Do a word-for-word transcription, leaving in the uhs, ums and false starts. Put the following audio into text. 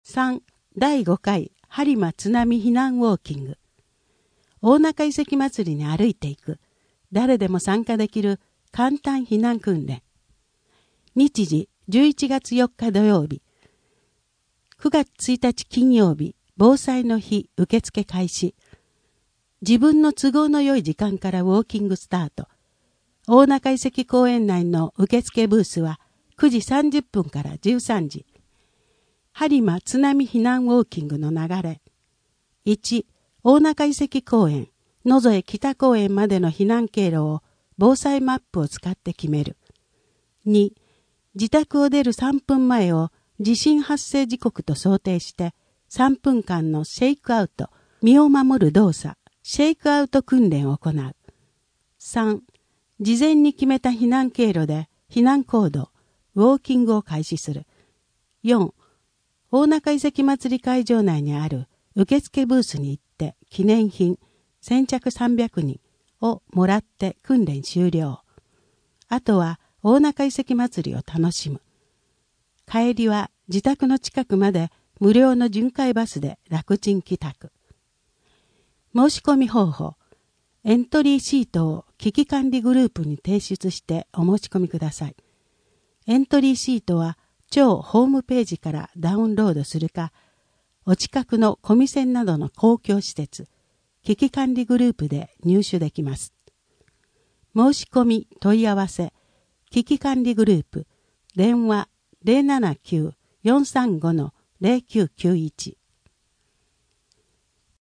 さん、だいごかい播磨津波避難ウォーキング。大中遺跡祭りに歩いていく。誰でも参加できる簡単避難訓練。日時じゅういちがつよっか土曜日。くがつついたち金曜日、防災の日受付開始。自分の都合の良い時間からウォーキングスタート。大中遺跡公園内の受付ブースはくじさんじゅっぷんからじゅうさんじ。播磨津波避難ウォーキングの流れ。いち、大中遺跡公園、野添北公園までの避難経路を防災マップを使って決める。に、自宅を出るさんぷんまえを地震発生時刻と想定してさんぷんかんのシェイクアウト、身を守る動作、シェイクアウト訓練を行う。さん、事前に決めた避難経路で避難行動、ウォーキングを開始する。よん、大中遺跡祭り会場内にある受付ブースに行って記念品、先着さんびゃくにんをもらって訓練終了。あとは大中遺跡祭りを楽しむ。帰りは自宅の近くまで無料の巡回バスで楽ちん帰宅。申し込み方法。エントリーシートを危機管理グループに提出してお申し込みください。エントリーシートは超ホームページからダウンロードするか、お近くのコミセンなどの公共施設、危機管理グループで入手できます。申し込み問い合わせ、危機管理グループ、電話 ゼロななきゅう よんさんご ゼロきゅうきゅういち